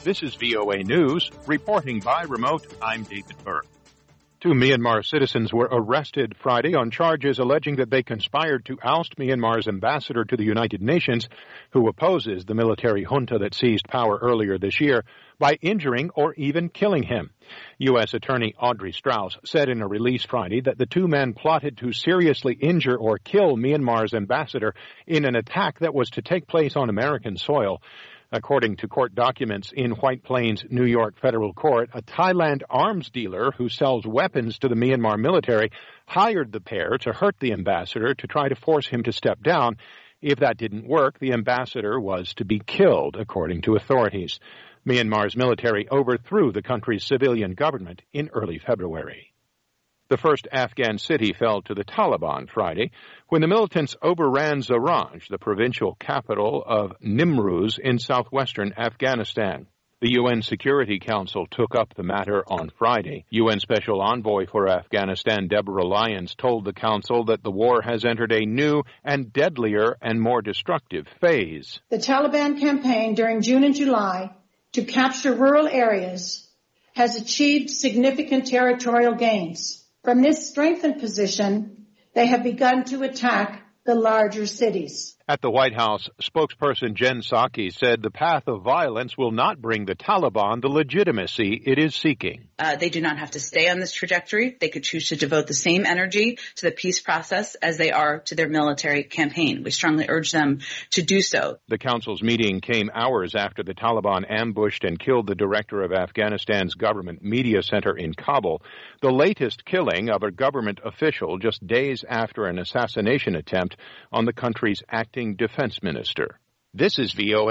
This is VOA News. Reporting by remote, I'm David Burke. 2 Myanmar citizens were arrested Friday on charges alleging that they conspired to oust Myanmar's ambassador to the United Nations, who opposes the military junta that seized power earlier this year, by injuring or even killing him. U.S. Attorney Audrey Strauss said in a release Friday that the two men plotted to seriously injure or kill Myanmar's ambassador in an attack that was to take place on American soil. According to court documents in White Plains, New York federal court, a Thailand arms dealer who sells weapons to the Myanmar military hired the pair to hurt the ambassador to try to force him to step down. If that didn't work, the ambassador was to be killed, according to authorities. Myanmar's military overthrew the country's civilian government in early February. The first Afghan city fell to the Taliban Friday when the militants overran Zaranj, the provincial capital of Nimruz in southwestern Afghanistan. The UN Security Council took up the matter on Friday. UN Special Envoy for Afghanistan, Deborah Lyons, told the Council that the war has entered a new and deadlier and more destructive phase. The Taliban campaign during June and July to capture rural areas has achieved significant territorial gains. From this strengthened position, they have begun to attack the larger cities. At the White House, spokesperson Jen Psaki said the path of violence will not bring the Taliban the legitimacy it is seeking. They do not have to stay on this trajectory. They could choose to devote the same energy to the peace process as they are to their military campaign. We strongly urge them to do so. The council's meeting came hours after the Taliban ambushed and killed the director of Afghanistan's government media center in Kabul, the latest killing of a government official just days after an assassination attempt on the country's acting defense minister. This is VOA.